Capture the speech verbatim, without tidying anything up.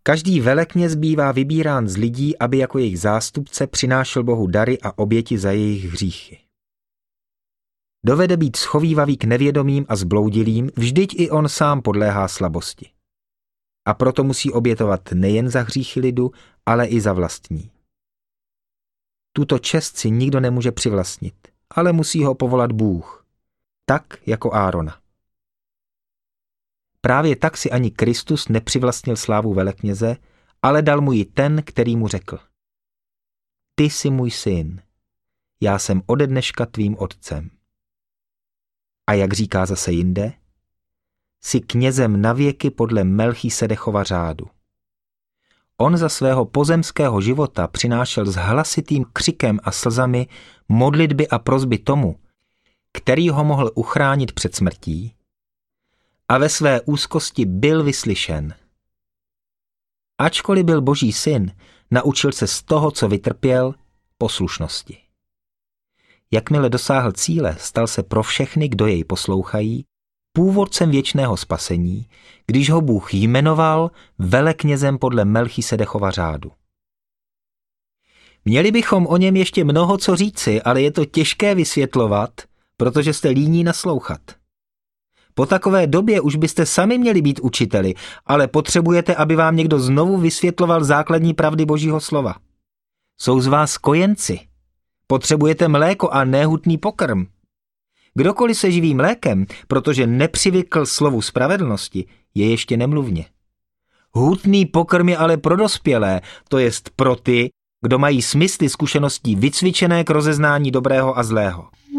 Každý velekněz bývá vybírán z lidí, aby jako jejich zástupce přinášel Bohu dary a oběti za jejich hříchy. Dovede být schovívavý k nevědomým a zbloudilým, vždyť i on sám podléhá slabosti. A proto musí obětovat nejen za hříchy lidu, ale i za vlastní. Tuto čest si nikdo nemůže přivlastnit, ale musí ho povolat Bůh, tak jako Árona. Právě tak si ani Kristus nepřivlastnil slávu velekněze, ale dal mu ji ten, který mu řekl: Ty jsi můj syn, já jsem ode dneška tvým otcem. A jak říká zase jinde, jsi knězem navěky podle Melchisedechova řádu. On za svého pozemského života přinášel s hlasitým křikem a slzami modlitby a prosby tomu, který ho mohl uchránit před smrtí, a ve své úzkosti byl vyslyšen. Ačkoliv byl Boží syn, naučil se z toho, co vytrpěl, poslušnosti. Jakmile dosáhl cíle, stal se pro všechny, kdo jej poslouchají, původcem věčného spasení, když ho Bůh jmenoval veleknězem podle Melchisedechova řádu. Měli bychom o něm ještě mnoho co říci, ale je to těžké vysvětlovat, protože jste líní naslouchat. Po takové době už byste sami měli být učiteli, ale potřebujete, aby vám někdo znovu vysvětloval základní pravdy Božího slova. Jsou z vás kojenci. Potřebujete mléko a ne hutný pokrm. Kdokoliv se živí mlékem, protože nepřivykl slovu spravedlnosti, je ještě nemluvně. Hutný pokrm je ale pro dospělé, to jest pro ty, kdo mají smysly zkušeností vycvičené k rozeznání dobrého a zlého.